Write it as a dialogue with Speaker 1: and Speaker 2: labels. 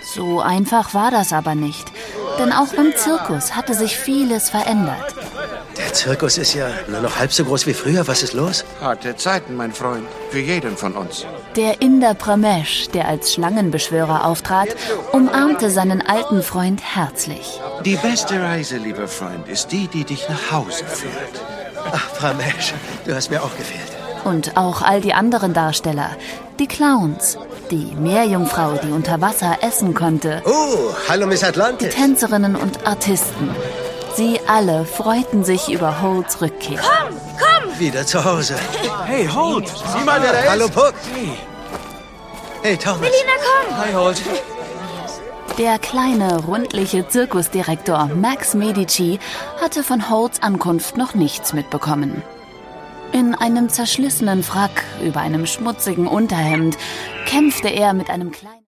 Speaker 1: So einfach war das aber nicht. Denn auch beim Zirkus hatte sich vieles verändert.
Speaker 2: Der Zirkus ist ja nur noch halb so groß wie früher. Was ist los?
Speaker 3: Harte Zeiten, mein Freund. Für jeden von uns.
Speaker 1: Der Inder Pramesh, der als Schlangenbeschwörer auftrat, umarmte seinen alten Freund herzlich.
Speaker 3: Die beste Reise, lieber Freund, ist die, die dich nach Hause führt.
Speaker 2: Ach, Pramesh, du hast mir auch gefehlt.
Speaker 1: Und auch all die anderen Darsteller, die Clowns, die Meerjungfrau, die unter Wasser essen konnte.
Speaker 2: Oh, hallo Miss
Speaker 1: Die
Speaker 2: Atlantis.
Speaker 1: Tänzerinnen und Artisten. Sie alle freuten sich über Holts Rückkehr.
Speaker 2: Wieder zu Hause.
Speaker 4: Hey, Holt! Sieh mal, wer da ist!
Speaker 2: Hallo, Puck. Hey, Thomas.
Speaker 4: Hi, Holt!
Speaker 1: Der kleine, rundliche Zirkusdirektor Max Medici hatte von Holts Ankunft noch nichts mitbekommen. In einem zerschlissenen Frack über einem schmutzigen Unterhemd kämpfte er mit einem kleinen